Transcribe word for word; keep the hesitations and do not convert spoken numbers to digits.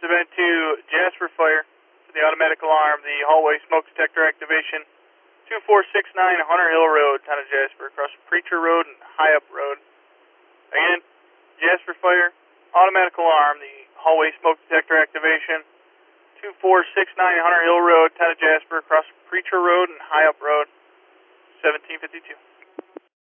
event to Jasper Fire, to the automatic alarm, the hallway smoke detector activation, two four six nine Hunter Hill Road, town of Jasper, across Preacher Road and High Up Road. Again, Jasper Fire, automatic alarm, the hallway smoke detector activation, two four six nine Hunter Hill Road, town of Jasper, across Preacher Road and High Up Road, seventeen fifty-two.